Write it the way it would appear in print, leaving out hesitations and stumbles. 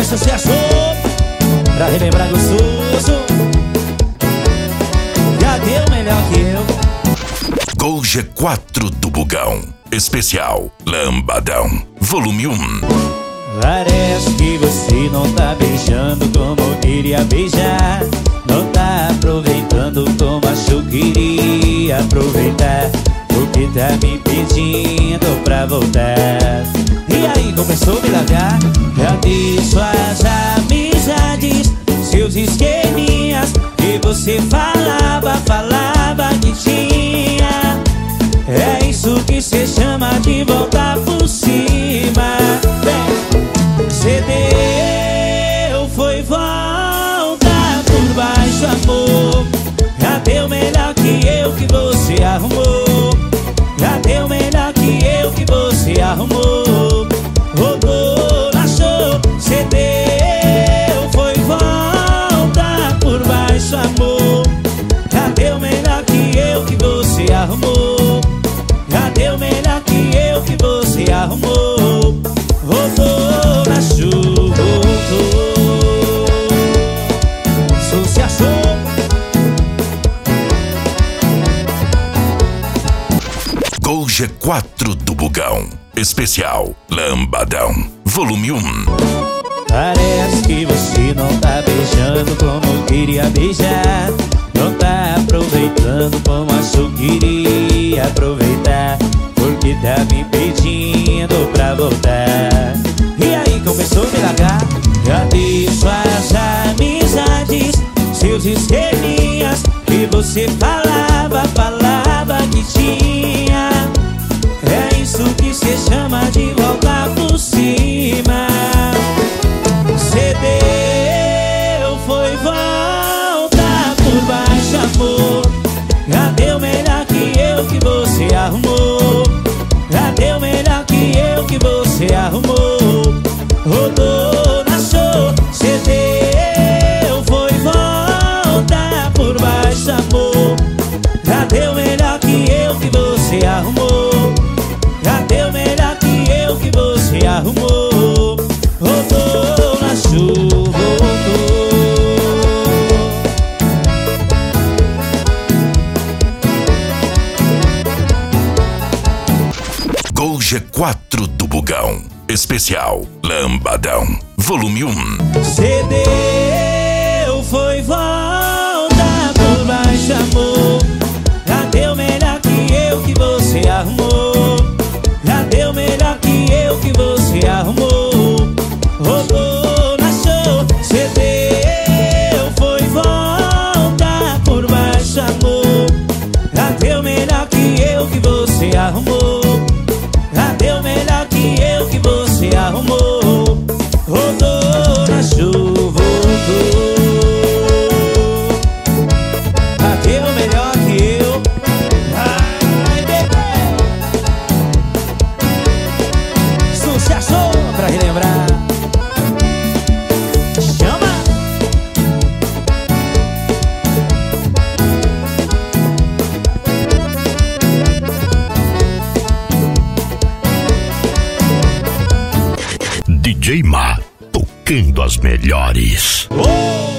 sucesso pra relembrar gostoso. Já deu melhor que eu. Gol G4 do Bugão. Especial Lambadão, volume 1. Parece que você não tá beijando como eu queria beijar. Não tá aproveitando como achou que iria aproveitar. Porque tá me pedindo pra voltar. E aí começou a me largar. Cadê suas amizades, seus esqueminhas que você falava que tinha? É isso que cê chama de voltar por cima. Cê deu, foi voltar por baixo, amor. Já deu melhor que eu que você arrumou. Já deu melhor que eu que você arrumou. Rodou, achou, cê deu, foi voltar por baixo, amor. Já deu melhor que eu que você arrumou. Já deu melhor que eu que você arrumou. Rodou na chuva, sucesso. Gol G4 do Bugão. Especial Lambadão, volume 1. Parece que você não tá beijando como eu queria beijar. Não tá aproveitando como achou que iria aproveitar. Porque tá me pedindo pra voltar. E aí começou a me largar. Cadê suas amizades, seus esqueminhas que você falava que tinha? É isso que cê chama de voltar por cima. Cê deu, foi voltar por baixo, amor. Já deu melhor que eu que você arrumou. Já deu melhor que eu que você arrumou. Rodou, achou, cê deu, foi voltar por baixo, amor. Já deu melhor que eu que você arrumou. Já deu melhor que eu que você arrumou. Rodou na chuva, Gol G4 do Bugão. Especial Lambadão, volume 1. cê deu, foi voltar por baixo, amor. Já deu melhor que eu que você arrumou. Já deu melhor que eu que você arrumou. Rodou, achou, cê deu, foi voltar por baixo, amor. Já deu melhor que eu que você arrumou. Já deu melhor que eu que você arrumou. Rodou na chuva, já deu melhor que eu. Ai, bebê, sucesso pra relembrar. Chama! DJ Ma, tocando as melhores. Oh!